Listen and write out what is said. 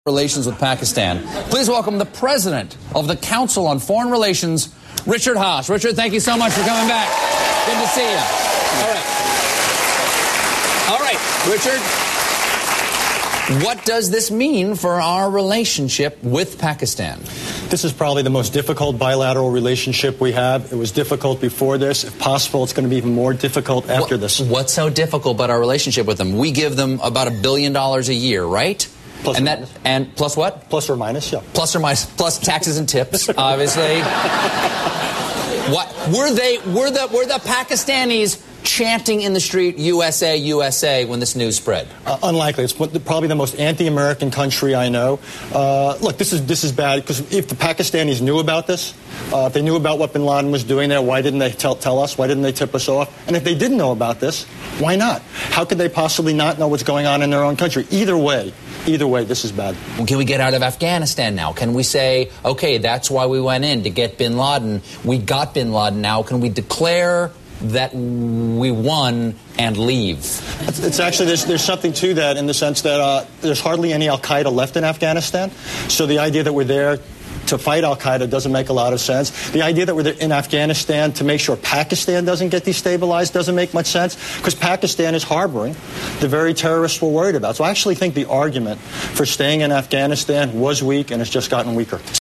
Relations with Pakistan. Please welcome the president of the Council on Foreign Relations, Richard Haass. Richard, thank you so much for coming back. Good to see you. All right, Richard, what does this mean for our relationship with Pakistan? This is probably the most difficult bilateral relationship we have. It was difficult before this. If possible, it's going to be even more difficult after this. What's so difficult about our relationship with them? We give them about $1 billion a year, right? Plus and or that minus. And plus what? Plus or minus, yeah. Plus or minus, plus taxes and tips, obviously. What were the Pakistanis chanting in the street USA, USA when this news spread? Unlikely. It's probably the most anti-American country I know. Look, this is bad because if the Pakistanis knew about this, if they knew about what bin Laden was doing there, why didn't they tell us? Why didn't they tip us off? And if they didn't know about this, why not? How could they possibly not know what's going on in their own country? Either way, this is bad. Well, can we get out of Afghanistan now? Can we say, okay, that's why we went in, to get bin Laden. We got bin Laden now. Can we declare that we won and leave? It's actually, there's something to that in the sense that there's hardly any al-Qaeda left in Afghanistan. So the idea that we're there to fight al-Qaeda doesn't make a lot of sense. The idea that we're in Afghanistan to make sure Pakistan doesn't get destabilized doesn't make much sense because Pakistan is harboring the very terrorists we're worried about. So I actually think the argument for staying in Afghanistan was weak and it's just gotten weaker.